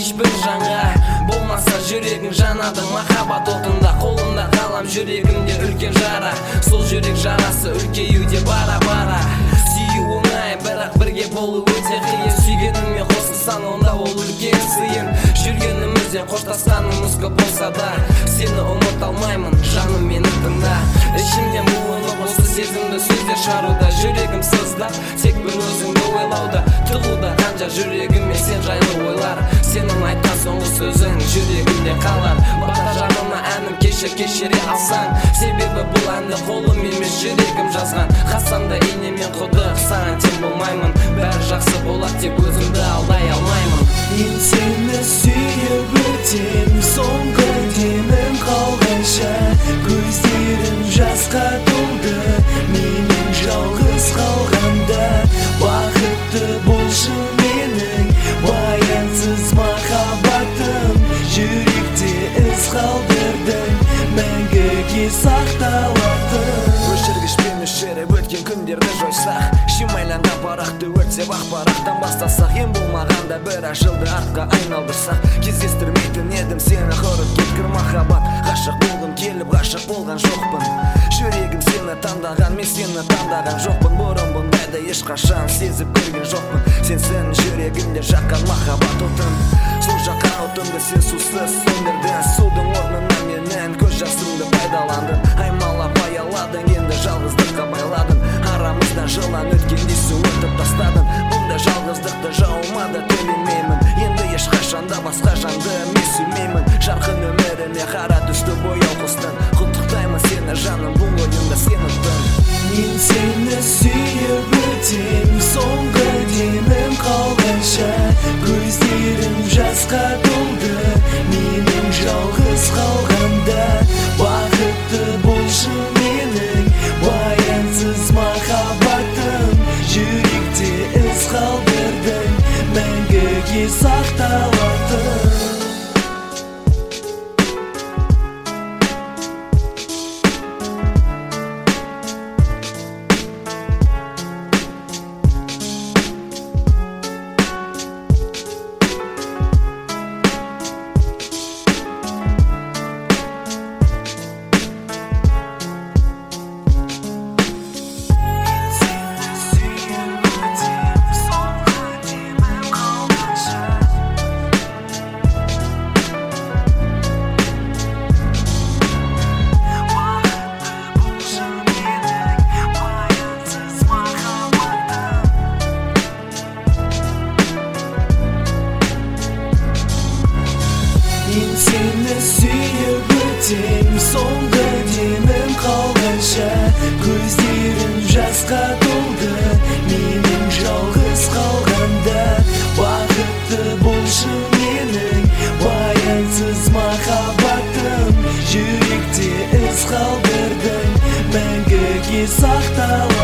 ешбір жанға. Болмаса жүрегің жанады махаббат отында. Қолымда қалам, жүрегімде үлкен жара. Сол жүрек жарасы үлкеюде бара-бара. Сүю оңай, бірақ бірге болу өте қиын. Сүйгеніңмен қосылсаң, онда ол үлкен сыйын. Жүргенімізден қоштасқанымыз көп болса да, сені ұмыта алмаймын, жаным мені тыңда. Ішімден буынып осы сезімді сөздер шығаруда. Жүрегім сыздап, тек бір өзіңді ойлауда. Тығуда қанша жүрегіме сен жайлы ойлар. Сенің айтқан соңғы сөзің жүрегімде қалар. Бата жанына әнім кешіре алсаң, себебі бұл әнді қолым емес жүрегім жазған. Қасамда инемен құдық, саған тең болмаймын. Бәрі жақсы болады, тек өзімді алдай алмаймын. Мен сені сүйіп өтем, соңғы демім қалғанша. Көздерім жасқа толды, менің жалғыз қалғанда. Бақытты болшы менің баянсыз махаббатым. Жүректе із қалдырдың, мәңгіге сақталатын. Өшіргішпен өшіріп өткен күндерді жойсақ, шимайланған парақты өртсеп ақпараттан бастасақ, ең болмағанда бір жылды артқа айналдырсақ. Кездестірмейтін едім сені, құрып кеткір махаббат. Ғашық болғым келіп, ғашық болған жоқпын. Жүрегім сені таңдаған, мен сені таңдаған жоқпын. Бұрын бұндайды ешқашан сезіп көрген жоқпын. Сенсің жүрегімде жаққан махаббат отын. Сол жаққан отынды сен сусыз сөндірдің. Судың орнына менен көз жасымды пайдаландың. Аймалап аяладың, енді жалғыздыққа байладың. Арамыздан жылан өткенде су өтіп тастадың. Бұндай жалғыздықты жауыма да төлемеймін. Енді ешқашанда басқа жанды мен сүймеймін. Жарқын өміріме қара түсті бояу қостың. Құттықтаймын сені жаным, бұл ойында сен ұттың. Мен сені сүйіп өтем, соңғы демім қалғанша. Көздерім жасқа толды, менің жалғыз қалғанда. Бақытты болшы менің баянсыз махаббатым. Жүректе із қалдырдың, мәңгіге сақталатын. Мен сені сүйіп өтем, соңғы демім қалғанша. Көздерім жасқа толды, менің жалғыз қалғанда. Бақытты болшы менің баянсыз махаббатым. Жүректе із қалдырдың, мәңгіге сақталатын.